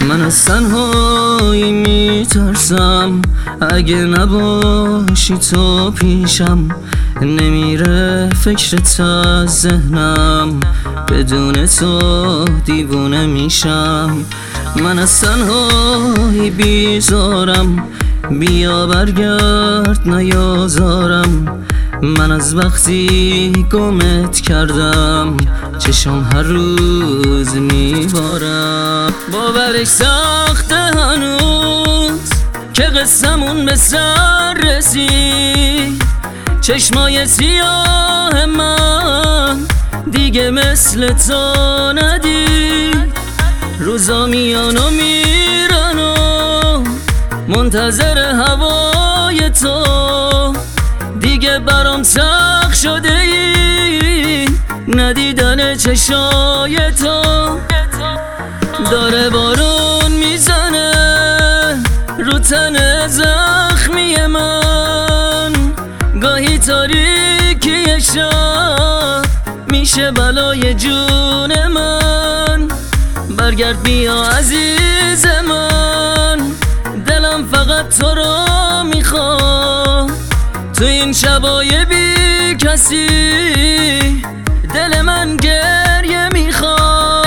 من از تنهایی میترسم، اگه نباشی تو پیشم نمیره فکرت از ذهنم، بدون تو دیوونه میشم. من از تنهایی بیزارم، بیا برگرد نیازارم. من از وقتی گمت کردم چشم هر روز میبارم. باورش سخته هنوز که قصمون به سر رسید، چشمای سیاه من دیگه مثل تو ندید. روزا میان و میرن و منتظر هوای تو، دیگه برام سخت شده این ندیدن چشای تو. داره بارون میزنه رو تن زخمی من، گاهی تاریکی شب میشه بلای جون من. برگرد بیا عزیز من، دلم فقط تو رو میخواد. تو این شبای بی کسی دل من گریه میخواد.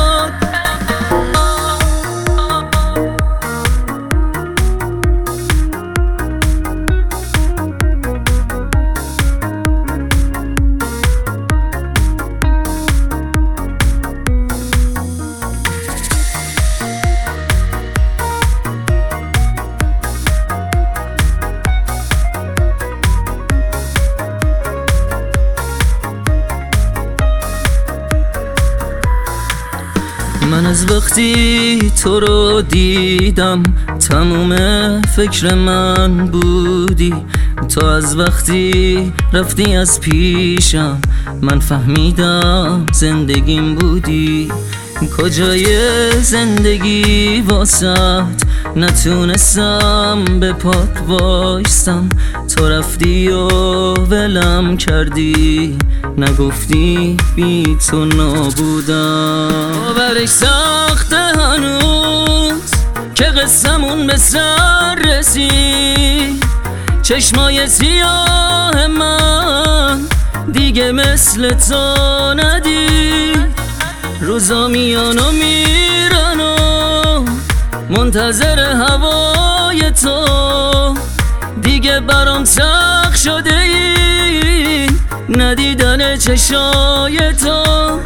من از وقتی تو رو دیدم تموم فکر من بودی. تو از وقتی رفتی از پیشم من فهمیدم زندگیم بودی. کجای زندگی واسط نتونستم به پاک وایستم. تو رفتی و ولم کردی، نگفتی بی تو نابودم. باورش سخته هنوز که قصمون به سر رسید، چشمای سیاه من دیگه مثل تو ندید. روزا میان و میرن و منتظر هوای تو، دیگه برام سخت شده این ندیدن چشای تو.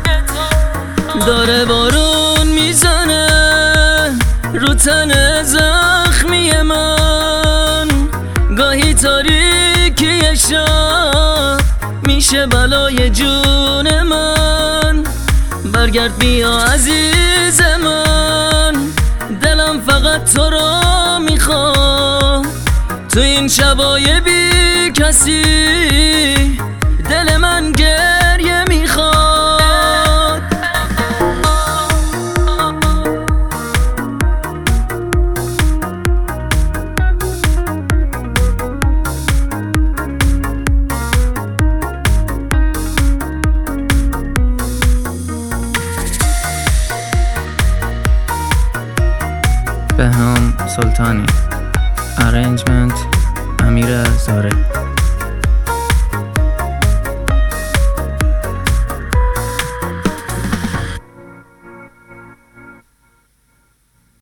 داره بارون میزنه رو تن زخمی من، گاهی تاریکی شب میشه بلای جون من. برگرد بیا عزیز من، دلم فقط تو رو میخواد. تو این شبای بی کسی دل من گریه میخواد. بهنام سلطانی. ارنجمنت امیر زاره.